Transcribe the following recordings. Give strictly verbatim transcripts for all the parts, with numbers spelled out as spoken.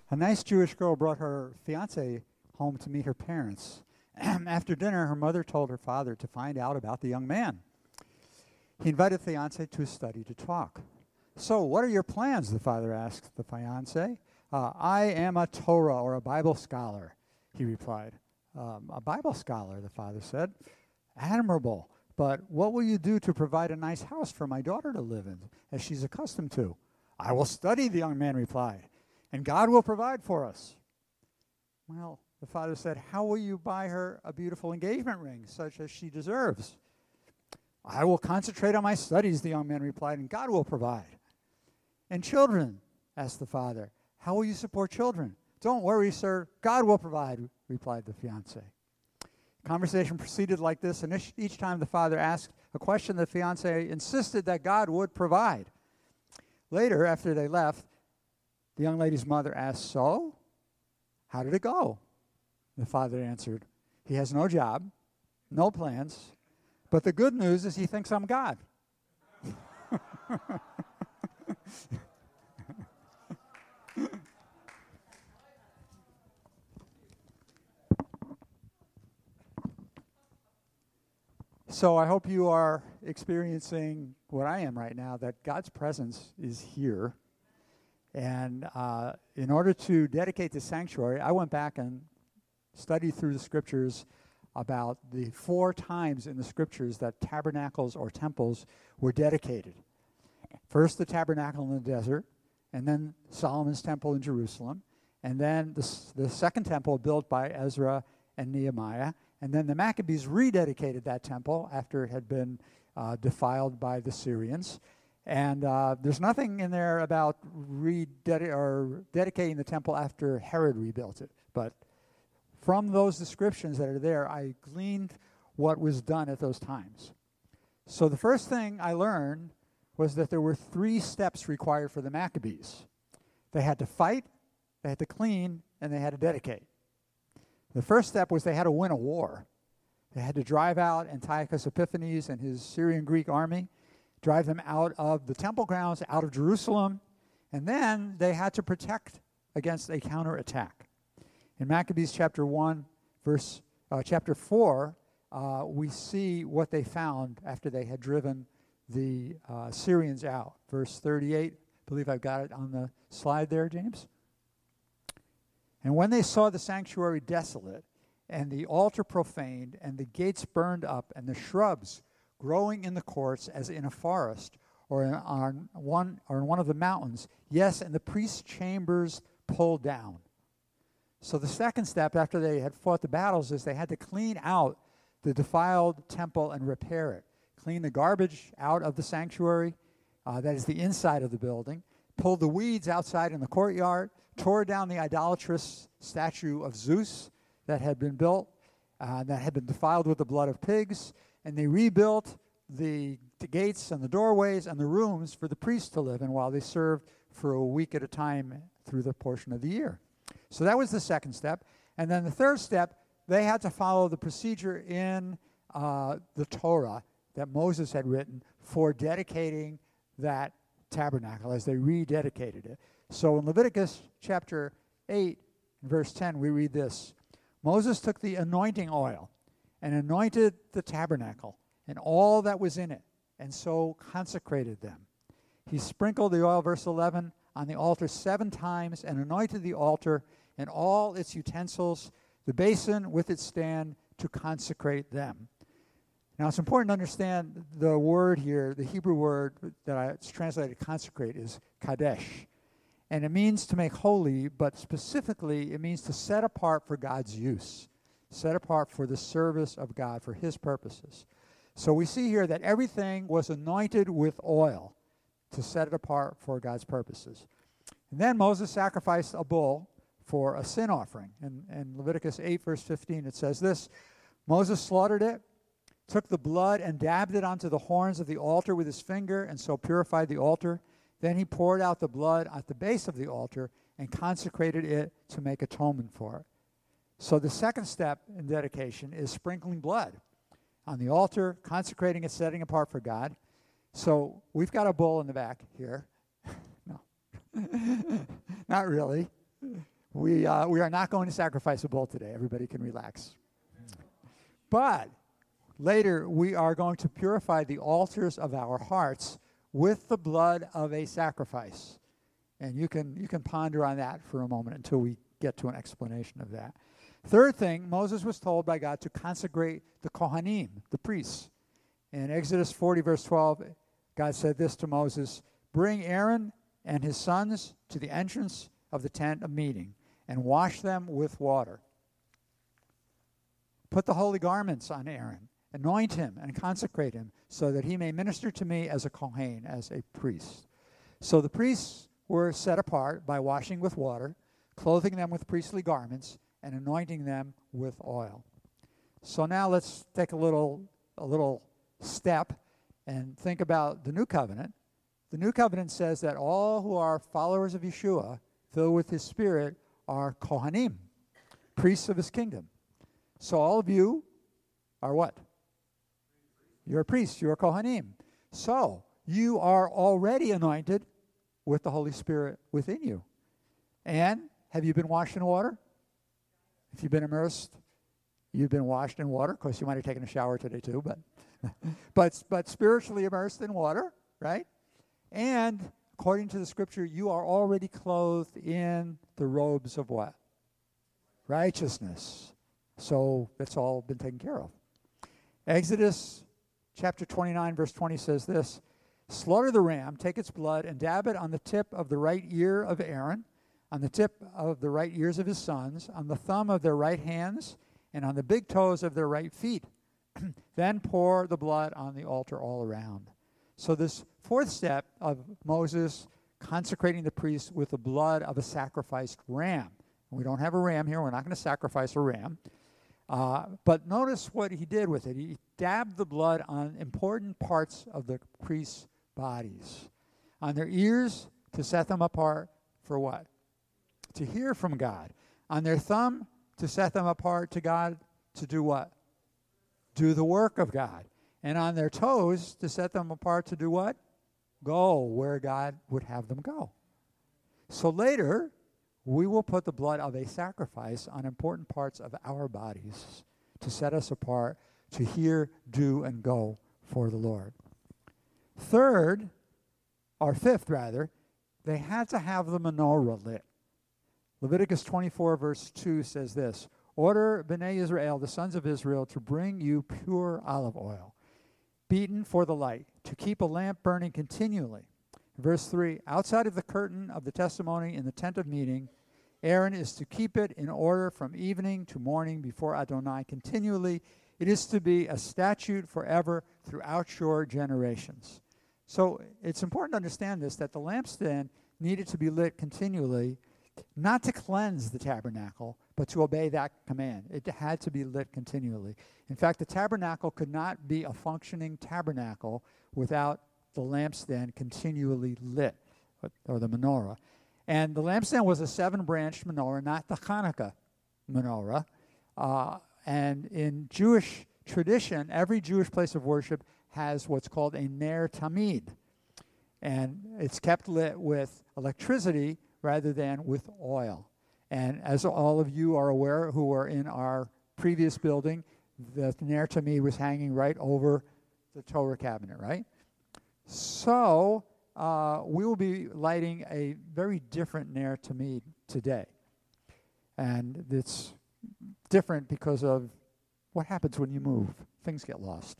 A nice Jewish girl brought her fiancé home to meet her parents. After dinner, her mother told her father to find out about the young man. He invited the fiancé to his study to talk. So, what are your plans? The father asked the fiancé. Uh, I am a Torah, or a Bible scholar, he replied. Um, a Bible scholar, the father said. Admirable. But what will you do to provide a nice house for my daughter to live in, as she's accustomed to? I will study, the young man replied, and God will provide for us. Well, the father said, how will you buy her a beautiful engagement ring, such as she deserves? I will concentrate on my studies, the young man replied, and God will provide. And children, asked the father, how will you support children? Don't worry, sir, God will provide, replied the fiancé. Conversation proceeded like this, and each, each time the father asked a question, the fiancé insisted that God would provide. Later, after they left, the young lady's mother asked, so, how did it go? The father answered, he has no job, no plans, but the good news is he thinks I'm God. So I hope you are experiencing what I am right now, that God's presence is here. And uh, in order to dedicate the sanctuary, I went back and studied through the scriptures about the four times in the scriptures that tabernacles or temples were dedicated. First, the tabernacle in the desert, and then Solomon's temple in Jerusalem, and then the, the second temple built by Ezra and Nehemiah, and then the Maccabees rededicated that temple after it had been uh, defiled by the Syrians. And uh, there's nothing in there about rededi- or dedicating the temple after Herod rebuilt it. But from those descriptions that are there, I gleaned what was done at those times. So the first thing I learned was that there were three steps required for the Maccabees. They had to fight, they had to clean, and they had to dedicate. The first step was they had to win a war. They had to drive out Antiochus Epiphanes and his Syrian Greek army, drive them out of the temple grounds, out of Jerusalem, and then they had to protect against a counterattack. In Maccabees chapter one, verse uh, chapter four, uh, we see what they found after they had driven the uh, Syrians out. Verse thirty-eight, I believe I've got it on the slide there, James. And when they saw the sanctuary desolate, and the altar profaned, and the gates burned up, and the shrubs growing in the courts as in a forest, or in, on one or in one of the mountains, yes, and the priest's chambers pulled down. So the second step after they had fought the battles is they had to clean out the defiled temple and repair it. Clean the garbage out of the sanctuary, uh, that is the inside of the building, pulled the weeds outside in the courtyard, tore down the idolatrous statue of Zeus that had been built, uh, that had been defiled with the blood of pigs, and they rebuilt the, the gates and the doorways and the rooms for the priests to live in while they served for a week at a time through the portion of the year. So that was the second step. And then the third step, they had to follow the procedure in uh, the Torah that Moses had written for dedicating that tabernacle as they rededicated it. So in Leviticus chapter eight, verse ten, we read this. Moses took the anointing oil and anointed the tabernacle and all that was in it, and so consecrated them. He sprinkled the oil, verse eleven, on the altar seven times and anointed the altar and all its utensils, the basin with its stand, to consecrate them. Now, it's important to understand the word here, the Hebrew word that I, it's translated consecrate, is kadesh. And it means to make holy, but specifically it means to set apart for God's use, set apart for the service of God, for his purposes. So we see here that everything was anointed with oil to set it apart for God's purposes. And then Moses sacrificed a bull for a sin offering. In, in Leviticus eight, verse fifteen, it says this, Moses slaughtered it, took the blood and dabbed it onto the horns of the altar with his finger, and so purified the altar. Then he poured out the blood at the base of the altar and consecrated it to make atonement for it. So the second step in dedication is sprinkling blood on the altar, consecrating it, setting apart for God. So we've got a bull in the back here. No, not really. we, uh, we are not going to sacrifice a bull today. Everybody can relax. But later, we are going to purify the altars of our hearts with the blood of a sacrifice. And you can, you can ponder on that for a moment until we get to an explanation of that. Third thing, Moses was told by God to consecrate the Kohanim, the priests. In Exodus forty, verse twelve, God said this to Moses, "Bring Aaron and his sons to the entrance of the tent of meeting and wash them with water. Put the holy garments on Aaron, anoint him and consecrate him so that he may minister to me as a Kohen, as a priest." So the priests were set apart by washing with water, clothing them with priestly garments, and anointing them with oil. So now let's take a little, a little step and think about the new covenant. The new covenant says that all who are followers of Yeshua, filled with his Spirit, are Kohanim, priests of his kingdom. So all of you are what? You're priests, you're Kohanim. So you are already anointed with the Holy Spirit within you. And have you been washed in water? If you've been immersed, you've been washed in water. Of course, you might have taken a shower today too, but but but spiritually immersed in water, right? And according to the scripture, you are already clothed in the robes of what? Righteousness. So that's all been taken care of. Exodus chapter twenty-nine, verse twenty says this, "Slaughter the ram, take its blood, and dab it on the tip of the right ear of Aaron, on the tip of the right ears of his sons, on the thumb of their right hands, and on the big toes of their right feet. Then pour the blood on the altar all around." So this fourth step of Moses consecrating the priest with the blood of a sacrificed ram. We don't have a ram here. We're not going to sacrifice a ram. Uh, but notice what he did with it. He dabbed the blood on important parts of the priest's bodies. On their ears to set them apart for what? To hear from God. On their thumb to set them apart to God to do what? Do the work of God. And on their toes to set them apart to do what? Go where God would have them go. So later, we will put the blood of a sacrifice on important parts of our bodies to set us apart, to hear, do, and go for the Lord. Third, or fifth rather, they had to have the menorah lit. Leviticus twenty-four verse two says this, "Order Bnei Israel, the sons of Israel, to bring you pure olive oil, beaten for the light, to keep a lamp burning continually." Verse three, "Outside of the curtain of the testimony in the tent of meeting, Aaron is to keep it in order from evening to morning before Adonai continually. It is to be a statute forever throughout your generations." So it's important to understand this, that the lampstand needed to be lit continually, not to cleanse the tabernacle, but to obey that command. It had to be lit continually. In fact, the tabernacle could not be a functioning tabernacle without the lampstand continually lit, or the menorah. And the lampstand was a seven-branched menorah, not the Hanukkah menorah. Uh, and in Jewish tradition, every Jewish place of worship has what's called a ner tamid. And it's kept lit with electricity rather than with oil. And as all of you are aware who were in our previous building, the ner tamid was hanging right over the Torah cabinet, right? So uh, we will be lighting a very different ner tamid today. And it's different because of what happens when you move. Things get lost.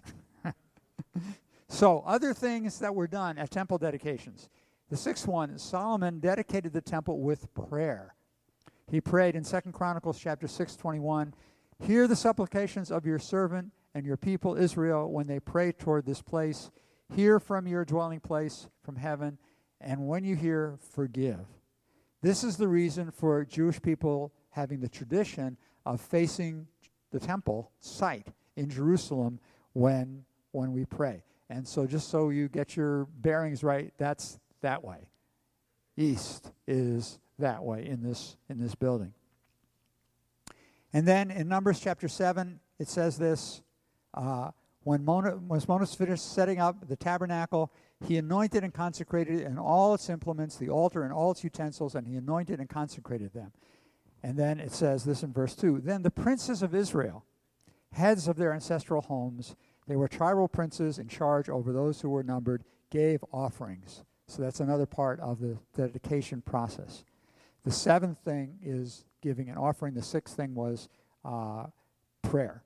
So other things that were done at temple dedications. The sixth one, Solomon dedicated the temple with prayer. He prayed in Second Chronicles chapter six, twenty-one, "Hear the supplications of your servant and your people Israel when they pray toward this place. Hear from your dwelling place from heaven, and when you hear, forgive." This is the reason for Jewish people having the tradition of facing the temple site in Jerusalem when, when we pray. And so just so you get your bearings right, that's that way. East is that way in this in this building. And then in Numbers chapter seven, it says this, uh, when Mona, when Moses finished setting up the tabernacle, he anointed and consecrated it and all its implements, the altar and all its utensils, and he anointed and consecrated them. And then it says this in verse two. Then the princes of Israel, heads of their ancestral homes, they were tribal princes in charge over those who were numbered, gave offerings. So that's another part of the dedication process. The seventh thing is giving an offering. The sixth thing was uh, prayer.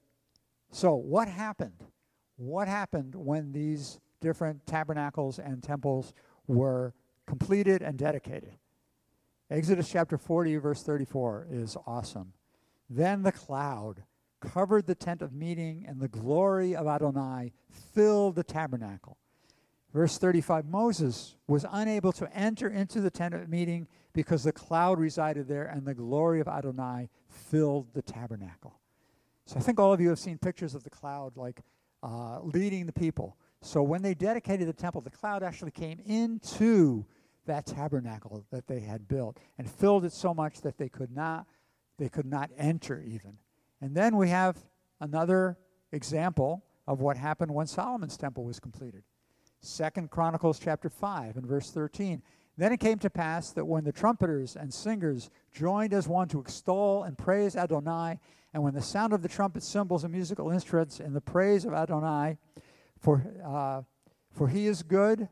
So what happened? What happened when these different tabernacles and temples were completed and dedicated? Exodus chapter forty, verse thirty-four is awesome. Then the cloud covered the tent of meeting, and the glory of Adonai filled the tabernacle. Verse thirty-five, Moses was unable to enter into the tent of meeting because the cloud resided there, and the glory of Adonai filled the tabernacle. So I think all of you have seen pictures of the cloud, like uh, leading the people. So when they dedicated the temple, the cloud actually came into that tabernacle that they had built and filled it so much that they could not they could not enter even. And then we have another example of what happened when Solomon's temple was completed. Second Chronicles chapter five and verse thirteen. Then it came to pass that when the trumpeters and singers joined as one to extol and praise Adonai, and when the sound of the trumpet, cymbals, and musical instruments in the praise of Adonai, for uh, for he is good,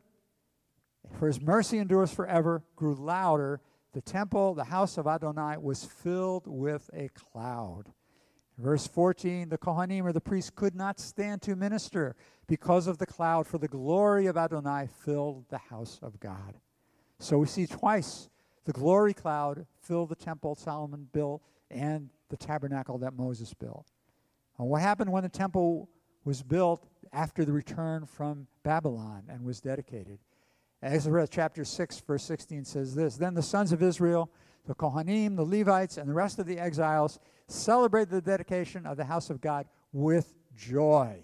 for his mercy endures forever, grew louder, the temple, the house of Adonai, was filled with a cloud. Verse fourteen, the Kohanim, or the priests, could not stand to minister because of the cloud, for the glory of Adonai filled the house of God. So we see twice the glory cloud filled the temple Solomon built and the tabernacle that Moses built. And what happened when the temple was built after the return from Babylon and was dedicated? Ezra chapter six, verse sixteen says this, Then the sons of Israel, the Kohanim, the Levites, and the rest of the exiles celebrated the dedication of the house of God with joy.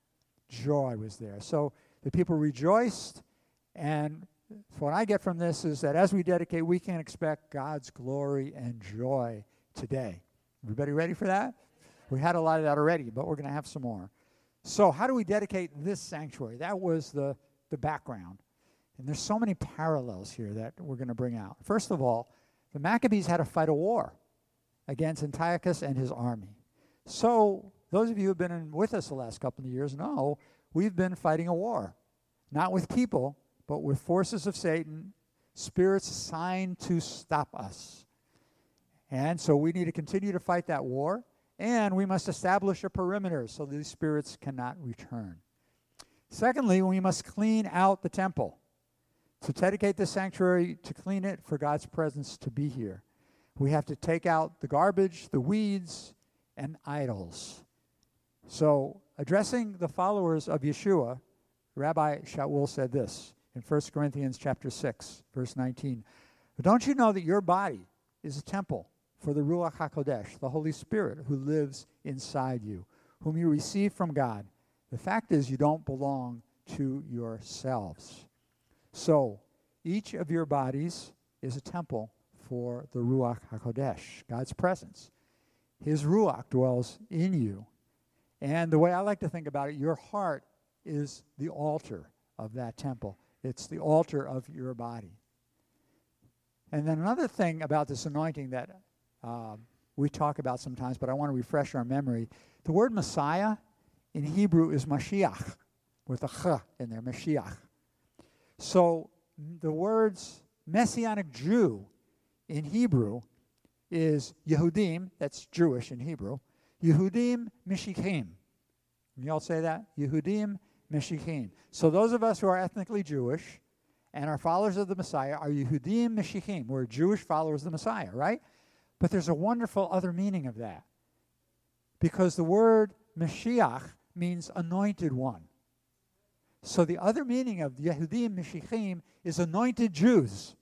Joy was there. So the people rejoiced, and what I get from this is that as we dedicate, we can expect God's glory and joy today. Everybody ready for that? We had a lot of that already, but we're going to have some more. So how do we dedicate this sanctuary? That was the, the background. And there's so many parallels here that we're going to bring out. First of all, the Maccabees had to fight a war against Antiochus and his army. So those of you who have been in with us the last couple of years know we've been fighting a war, not with people, but with forces of Satan, spirits assigned to stop us. And so we need to continue to fight that war, and we must establish a perimeter so these spirits cannot return. Secondly, we must clean out the temple. To dedicate the sanctuary, to clean it for God's presence to be here, we have to take out the garbage, the weeds, and idols. So, addressing the followers of Yeshua, Rabbi Shaul said this in First Corinthians chapter six, verse nineteen. Don't you know that your body is a temple for the Ruach HaKodesh, the Holy Spirit who lives inside you, whom you receive from God? The fact is you don't belong to yourselves. So, each of your bodies is a temple for the Ruach HaKodesh, God's presence. His Ruach dwells in you. And the way I like to think about it, your heart is the altar of that temple. It's the altar of your body. And then another thing about this anointing that uh, we talk about sometimes, but I want to refresh our memory. The word Messiah in Hebrew is Mashiach, with a ch in there, Mashiach. So the words Messianic Jew in Hebrew is Yehudim, that's Jewish in Hebrew, Yehudim Meshichim. You all say that? Yehudim Meshichim. So those of us who are ethnically Jewish and are followers of the Messiah are Yehudim Meshichim. We're Jewish followers of the Messiah, right? But there's a wonderful other meaning of that. Because the word Mashiach means anointed one. So the other meaning of Yehudim Meshichim is anointed Jews.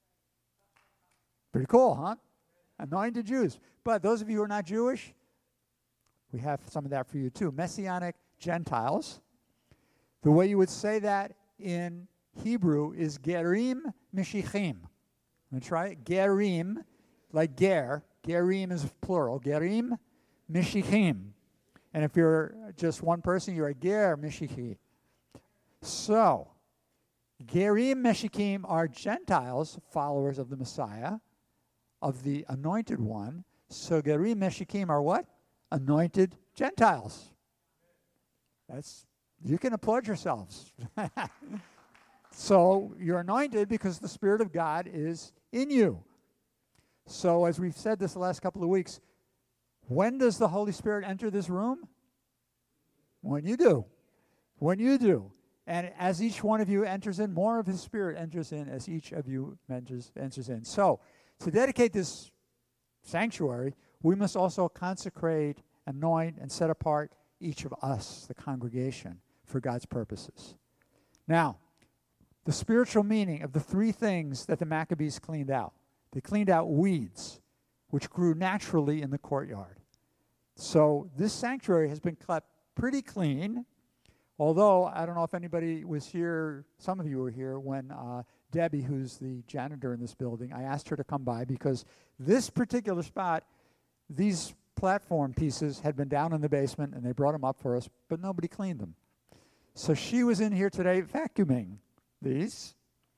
Pretty cool, huh? Anointed Jews. But those of you who are not Jewish, we have some of that for you too. Messianic Gentiles. The way you would say that in Hebrew is Gerim Meshichim. I'm going to try it. Gerim, like ger. Gerim is plural. Gerim Meshichim. And if you're just one person, you're a ger Meshichi. So, Gerim Meshichim are Gentiles, followers of the Messiah, of the Anointed One, So Gerim Meshikim are what? Anointed Gentiles. That's, you can applaud yourselves. So you're anointed because the Spirit of God is in you. So as we've said this the last couple of weeks, when does the Holy Spirit enter this room? When you do. When you do. And as each one of you enters in, more of His Spirit enters in as each of you enters, enters in. So to dedicate this sanctuary, we must also consecrate, anoint, and set apart each of us, the congregation, for God's purposes. Now, the spiritual meaning of the three things that the Maccabees cleaned out. They cleaned out weeds, which grew naturally in the courtyard. So this sanctuary has been kept pretty clean, although I don't know if anybody was here, some of you were here, when uh, Debbie, who's the janitor in this building, I asked her to come by because this particular spot, these platform pieces had been down in the basement, and they brought them up for us, but nobody cleaned them. So she was in here today vacuuming these.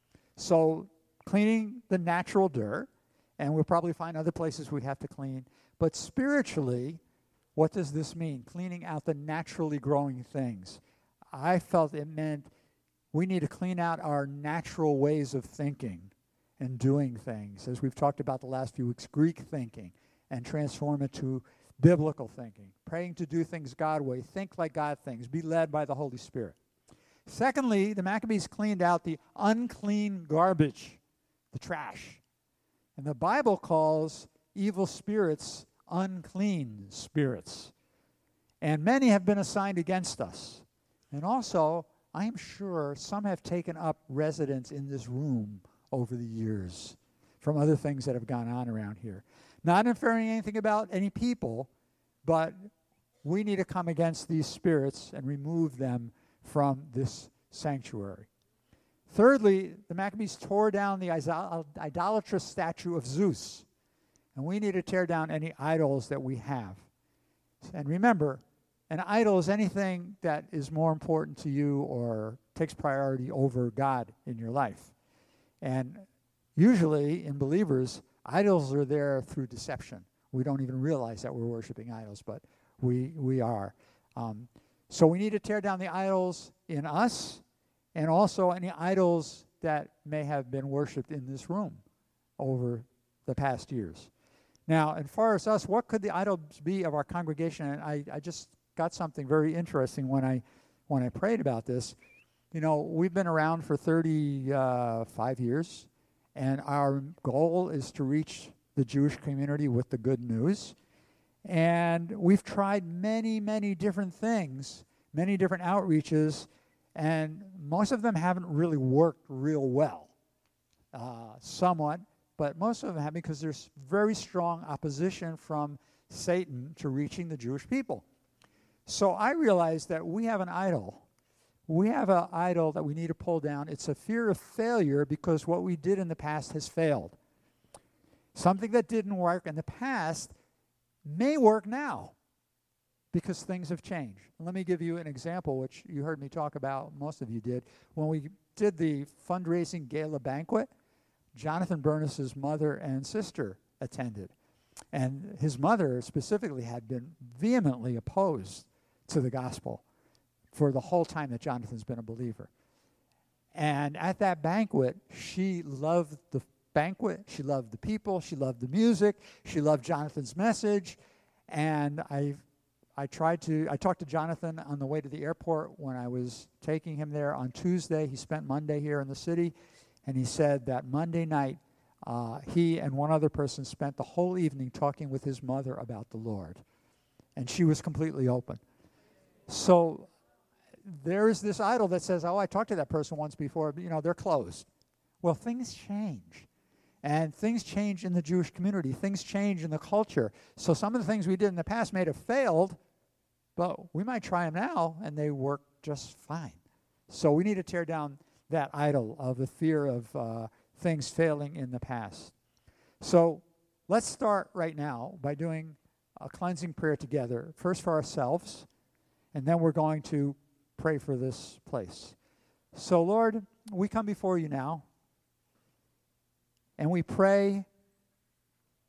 So cleaning the natural dirt, and we'll probably find other places we'd have to clean. But spiritually, what does this mean? Cleaning out the naturally growing things. I felt it meant we need to clean out our natural ways of thinking and doing things. As we've talked about the last few weeks, Greek thinking, and transform it to biblical thinking. Praying to do things God way. Think like God thinks. Be led by the Holy Spirit. Secondly, the Maccabees cleaned out the unclean garbage, the trash. And the Bible calls evil spirits unclean spirits. And many have been assigned against us. And also, I am sure some have taken up residence in this room over the years from other things that have gone on around here. Not inferring anything about any people, but we need to come against these spirits and remove them from this sanctuary. Thirdly, the Maccabees tore down the idolatrous statue of Zeus. And we need to tear down any idols that we have. And remember, an idol is anything that is more important to you or takes priority over God in your life. And usually, in believers, idols are there through deception. We don't even realize that we're worshiping idols, but we we are. Um, so we need to tear down the idols in us, and also any idols that may have been worshipped in this room over the past years. Now, as far as us, what could the idols be of our congregation? And I, I just got something very interesting when I when I prayed about this. You know, we've been around for thirty-five years, and our goal is to reach the Jewish community with the good news. And we've tried many, many different things, many different outreaches, and most of them haven't really worked real well. Uh, somewhat, but most of them have, because there's very strong opposition from Satan to reaching the Jewish people. So I realized that we have an idol. We have an idol that we need to pull down. It's a fear of failure because what we did in the past has failed. Something that didn't work in the past may work now because things have changed. Let me give you an example, which you heard me talk about, most of you did. When we did the fundraising gala banquet, Jonathan Burness's mother and sister attended. And his mother specifically had been vehemently opposed to the gospel for the whole time that Jonathan's been a believer. And at that banquet, she loved the banquet, she loved the people, she loved the music, she loved Jonathan's message. And I I tried to, I talked to Jonathan on the way to the airport when I was taking him there on Tuesday. He spent Monday here in the city, and he said that Monday night, uh, he and one other person spent the whole evening talking with his mother about the Lord. And she was completely open. So there's this idol that says, oh, I talked to that person once before, but, you know, they're closed. Well, things change. And things change in the Jewish community. Things change in the culture. So some of the things we did in the past may have failed, but we might try them now, and they work just fine. So we need to tear down that idol of the fear of uh, things failing in the past. So let's start right now by doing a cleansing prayer together, first for ourselves, and then we're going to pray for this place. So, Lord, we come before you now, and we pray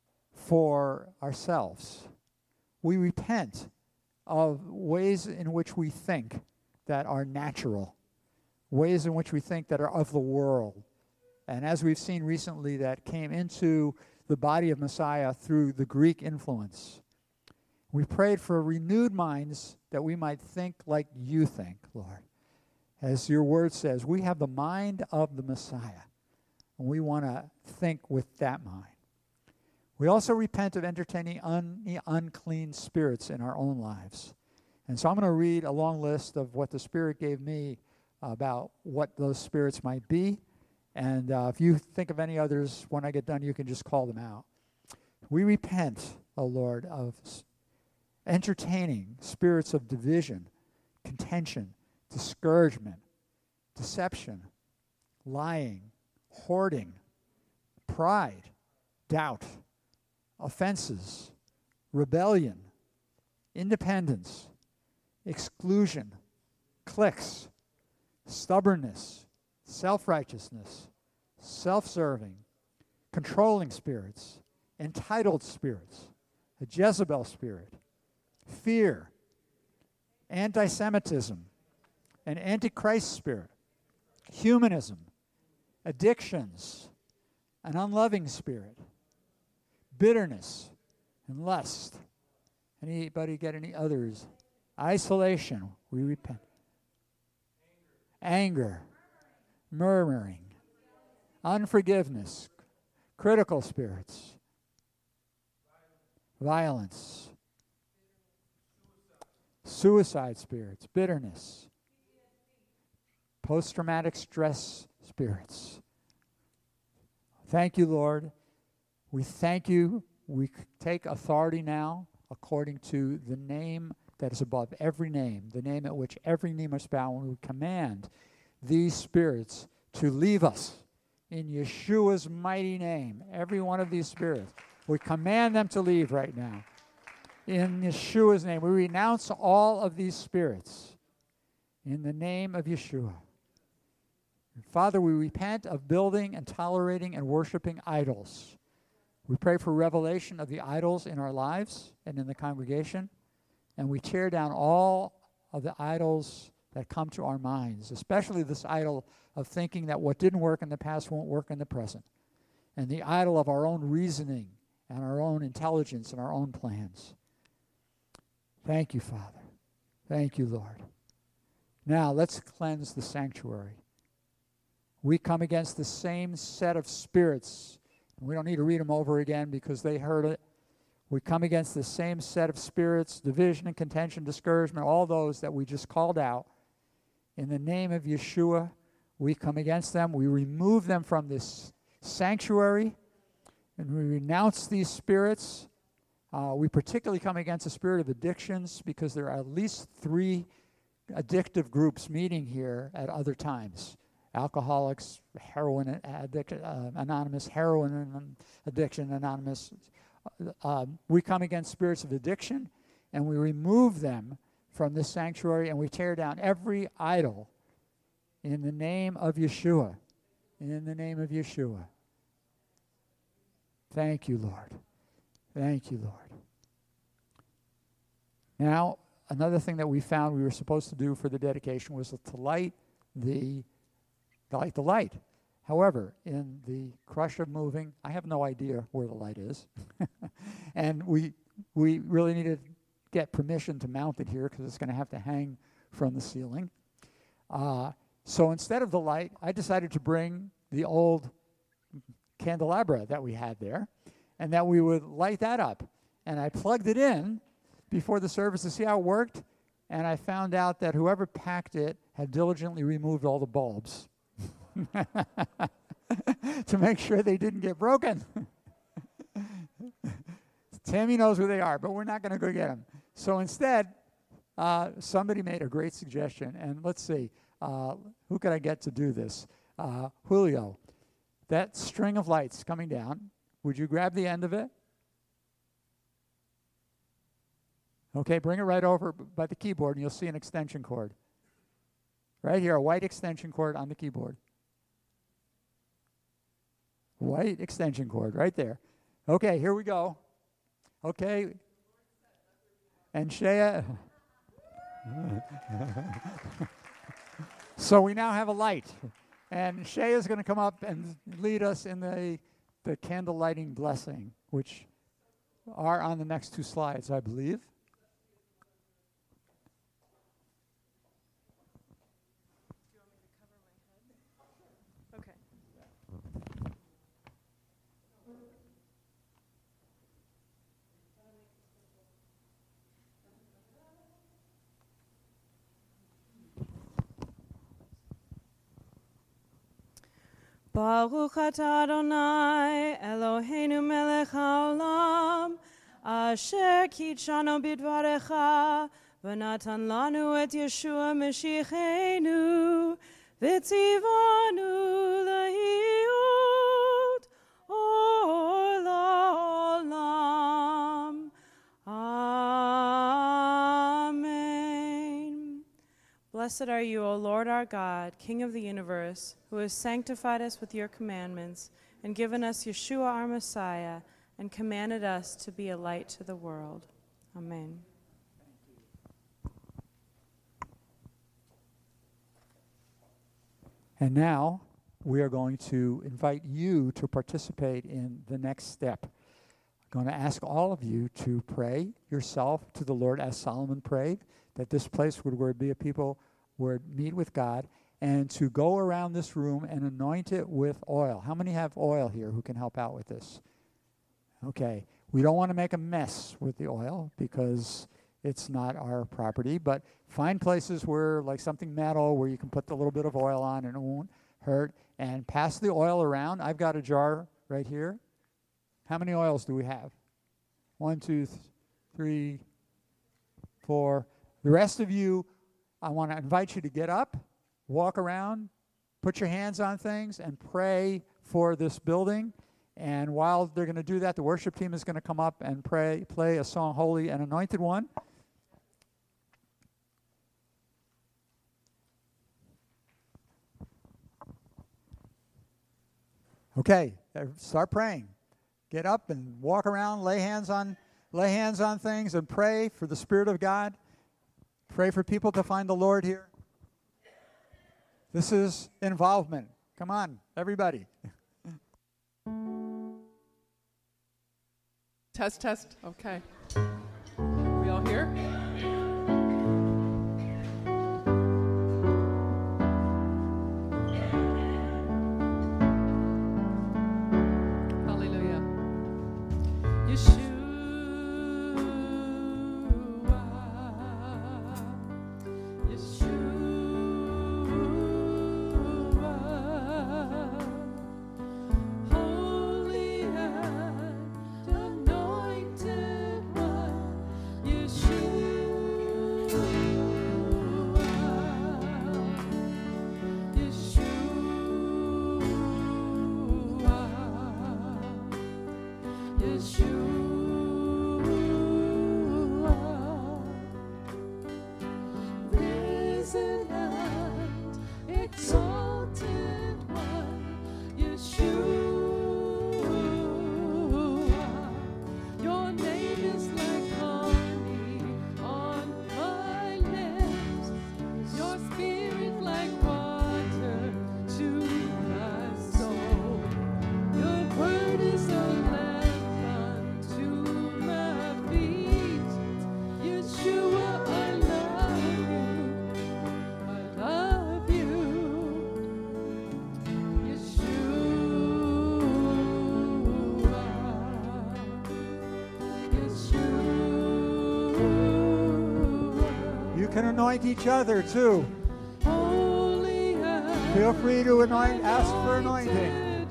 for ourselves. We repent of ways in which we think that are natural, ways in which we think that are of the world. And as we've seen recently, that came into the body of Messiah through the Greek influence. We prayed for renewed minds that we might think like you think, Lord. As your word says, we have the mind of the Messiah, and we want to think with that mind. We also repent of entertaining un- unclean spirits in our own lives. And so I'm going to read a long list of what the Spirit gave me about what those spirits might be. And uh, if you think of any others, when I get done, you can just call them out. We repent, O Lord, of s- entertaining spirits of division, contention, discouragement, deception, lying, hoarding, pride, doubt, offenses, rebellion, independence, exclusion, cliques, stubbornness, self-righteousness, self-serving, controlling spirits, entitled spirits, a Jezebel spirit, fear, anti-Semitism, an antichrist spirit, humanism, addictions, an unloving spirit, bitterness and lust. Anybody get any others? Isolation, we repent. Anger, murmuring, unforgiveness, critical spirits, violence, suicide spirits, bitterness, post-traumatic stress spirits. Thank you, Lord. We thank you. We take authority now according to the name that is above every name, the name at which every knee must bow, and we command these spirits to leave us in Yeshua's mighty name. Every one of these spirits, we command them to leave right now. In Yeshua's name, we renounce all of these spirits in the name of Yeshua. Father, we repent of building and tolerating and worshiping idols. We pray for revelation of the idols in our lives and in the congregation, and we tear down all of the idols that come to our minds, especially this idol of thinking that what didn't work in the past won't work in the present, and the idol of our own reasoning and our own intelligence and our own plans. Thank you, Father. Thank you, Lord. Now, let's cleanse the sanctuary. We come against the same set of spirits. We don't need to read them over again because they heard it. We come against the same set of spirits, division and contention, discouragement, all those that we just called out. In the name of Yeshua, we come against them. We remove them from this sanctuary, and we renounce these spirits. Uh, we particularly come against the spirit of addictions because there are at least three addictive groups meeting here at other times. Alcoholics, heroin addict, uh, anonymous, heroin addiction anonymous. Uh, we come against spirits of addiction, and we remove them from this sanctuary, and we tear down every idol in the name of Yeshua. In the name of Yeshua. Thank you, Lord. Thank you, Lord. Now, another thing that we found we were supposed to do for the dedication was to light the light the light. However, in the crush of moving, I have no idea where the light is. And we we really need to get permission to mount it here because it's going to have to hang from the ceiling. Uh, so instead of the light, I decided to bring the old candelabra that we had there, and that we would light that up. And I plugged it in before the service to see how it worked, and I found out that whoever packed it had diligently removed all the bulbs to make sure they didn't get broken. Tammy knows where they are, but we're not going to go get them. So instead, uh, somebody made a great suggestion, and let's see, uh, who could I get to do this? Uh, Julio, that string of lights coming down, would you grab the end of it? Okay, bring it right over by the keyboard, and you'll see an extension cord. Right here, a white extension cord on the keyboard. White extension cord right there. Okay, here we go. Okay. And Shea. So we now have a light. And Shea is going to come up and lead us in the, the candle lighting blessing, which are on the next two slides, I believe. Baruch atah Adonai, Eloheinu melech haolam, asher kitshanu bidvarecha, v'natan lanu et Yeshua Mashiachenu, v'tzivanu lahiyot olam. Amen. Blessed are you, O Lord our God, King of the universe, who has sanctified us with your commandments and given us Yeshua our Messiah and commanded us to be a light to the world. Amen. And now we are going to invite you to participate in the next step. I'm going to ask all of you to pray yourself to the Lord as Solomon prayed, that this place would where be a people would meet with God, and to go around this room and anoint it with oil. How many have oil here who can help out with this? Okay. We don't want to make a mess with the oil because it's not our property, but find places where, like something metal, where you can put a little bit of oil on and it won't hurt, and pass the oil around. I've got a jar right here. How many oils do we have? One, two, th- three, four. The rest of you, I want to invite you to get up, walk around, put your hands on things, and pray for this building. And while they're going to do that, the worship team is going to come up and pray, play a song, Holy and Anointed One. Okay, start praying. Get up and walk around, lay hands on, lay hands on things, and pray for the Spirit of God. Pray for people to find the Lord here. This is involvement. Come on, everybody. Test, test. Okay. We all here? Hallelujah. Yeshua. Can anoint each other too. Feel free to anoint, ask for anointing.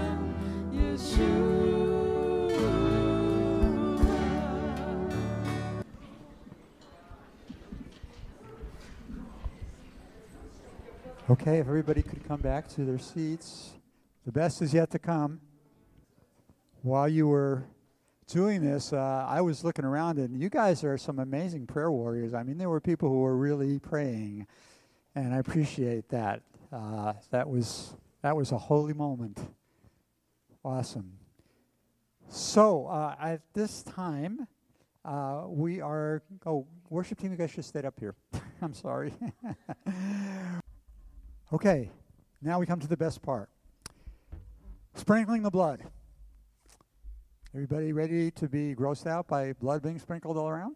Okay, if everybody could come back to their seats. The best is yet to come. While you were doing this, uh, I was looking around, and you guys are some amazing prayer warriors. I mean, there were people who were really praying, and I appreciate that. Uh, that was that was a holy moment. Awesome. So uh, at this time, uh, we are, oh, worship team, you guys should stay up here. I'm sorry. Okay, now we come to the best part. Sprinkling the blood. Everybody ready to be grossed out by blood being sprinkled all around?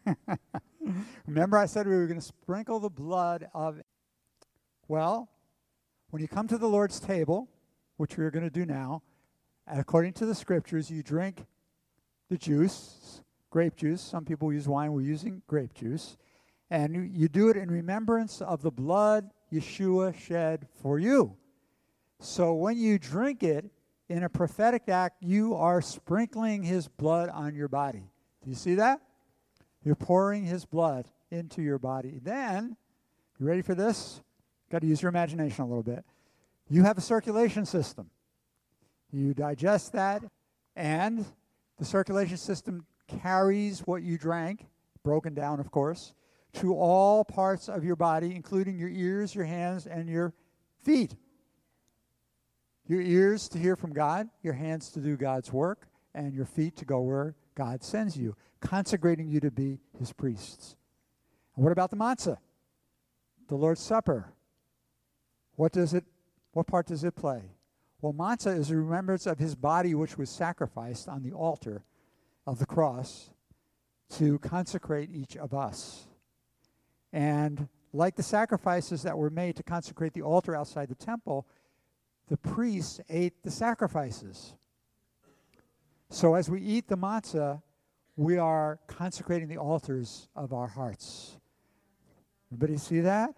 Remember I said we were going to sprinkle the blood of, well, when you come to the Lord's table, which we're going to do now, according to the scriptures, you drink the juice, grape juice. Some people use wine. We're using grape juice. And you, you do it in remembrance of the blood Yeshua shed for you. So when you drink it, in a prophetic act, you are sprinkling his blood on your body. Do you see that? You're pouring his blood into your body. Then, you ready for this? Got to use your imagination a little bit. You have a circulation system. You digest that, and the circulation system carries what you drank, broken down, of course, to all parts of your body, including your ears, your hands, and your feet. Your ears to hear from God, your hands to do God's work, and your feet to go where God sends you, consecrating you to be his priests. And what about the matzah? The Lord's Supper. What does it, what part does it play? Well, matzah is a remembrance of his body which was sacrificed on the altar of the cross to consecrate each of us. And like the sacrifices that were made to consecrate the altar outside the temple, the priests ate the sacrifices. So as we eat the matzah, we are consecrating the altars of our hearts. Everybody see that?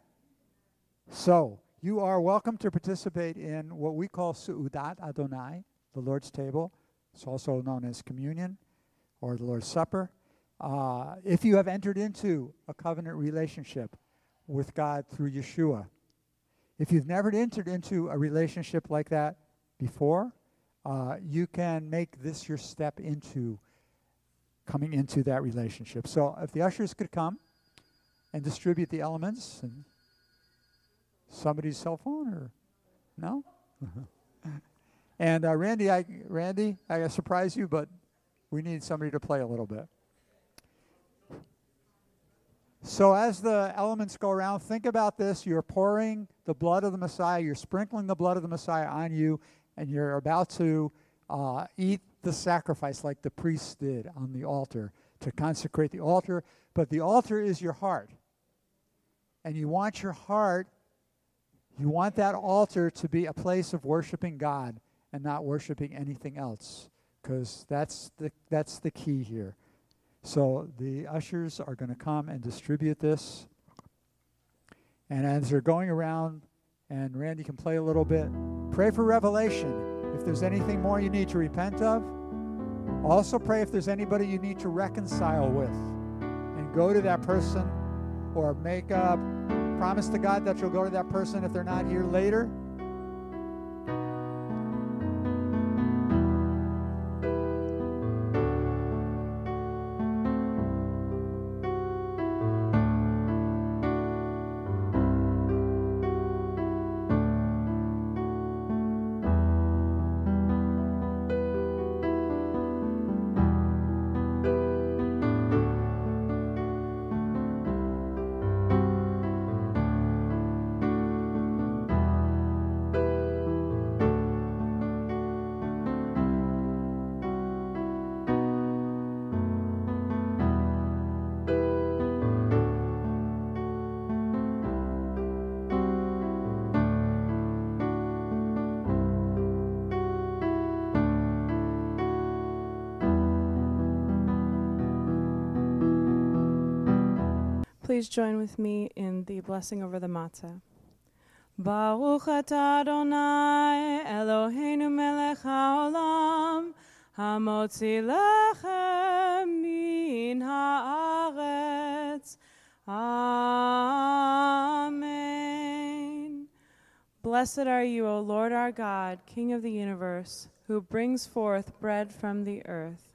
So you are welcome to participate in what we call Su'udat Adonai, the Lord's table. It's also known as communion or the Lord's Supper. Uh, if you have entered into a covenant relationship with God through Yeshua, if you've never entered into a relationship like that before, uh, you can make this your step into coming into that relationship. So if the ushers could come and distribute the elements, and somebody's cell phone or no? And uh, Randy, I Randy, I gotta surprise you, but we need somebody to play a little bit. So as the elements go around, think about this. You're pouring the blood of the Messiah. You're sprinkling the blood of the Messiah on you, and you're about to uh, eat the sacrifice like the priests did on the altar to consecrate the altar. But the altar is your heart. And you want your heart, you want that altar to be a place of worshiping God and not worshiping anything else, because that's the, that's the key here. So the ushers are going to come and distribute this. And as they're going around, and Randy can play a little bit, pray for revelation. If there's anything more you need to repent of, also pray if there's anybody you need to reconcile with. And go to that person, or make a promise to God that you'll go to that person if they're not here later. Please join with me in the blessing over the matzah. Baruch atah Adonai Eloheinu melech haolam hamotzi lechem min haaretz. Amen. Blessed are you, O Lord our God, King of the universe, who brings forth bread from the earth.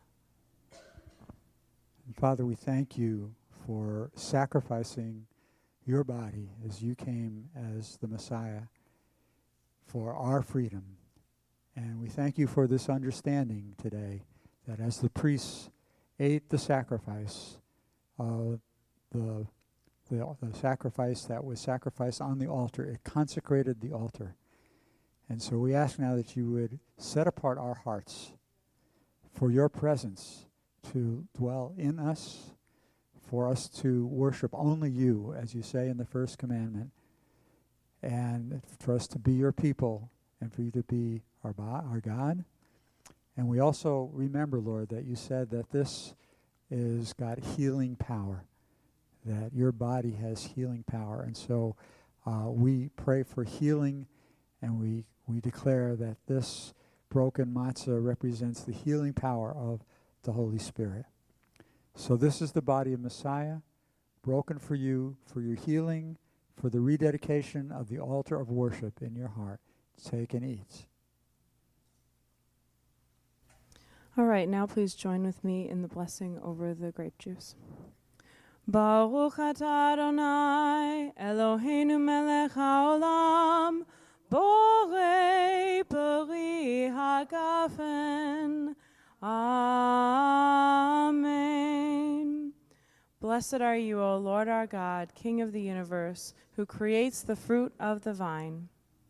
Father, we thank you for sacrificing your body as you came as the Messiah for our freedom. And we thank you for this understanding today that as the priests ate the sacrifice, uh, the, the the sacrifice that was sacrificed on the altar, it consecrated the altar. And so we ask now that you would set apart our hearts for your presence to dwell in us, for us to worship only you, as you say in the first commandment, and for us to be your people and for you to be our, ba- our God. And we also remember, Lord, that you said that this is got healing power, that your body has healing power. And so uh, we pray for healing, and we, we declare that this broken matzah represents the healing power of the Holy Spirit. So this is the body of Messiah, broken for you, for your healing, for the rededication of the altar of worship in your heart. Take and eat. All right, now please join with me in the blessing over the grape juice. Baruch atah Adonai, Eloheinu melech haolam, borei peri hagafen. Amen. Blessed are you, O Lord our God, King of the universe, who creates the fruit of the vine.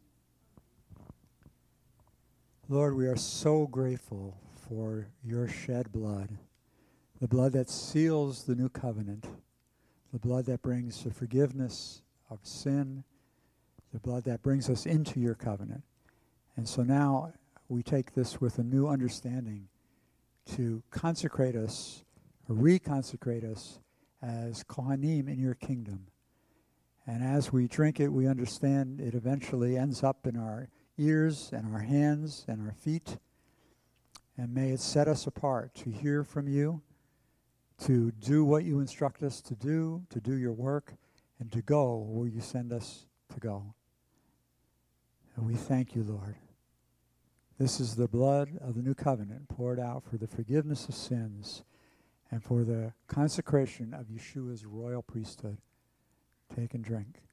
Lord, we are so grateful for your shed blood, the blood that seals the new covenant, the blood that brings the forgiveness of sin, the blood that brings us into your covenant. And so now we take this with a new understanding to consecrate us, or reconsecrate us as Kohanim in your kingdom. And as we drink it, we understand it eventually ends up in our ears and our hands and our feet. And may it set us apart to hear from you, to do what you instruct us to do, to do your work, and to go where you send us to go. And we thank you, Lord. This is the blood of the new covenant poured out for the forgiveness of sins and for the consecration of Yeshua's royal priesthood. Take and drink.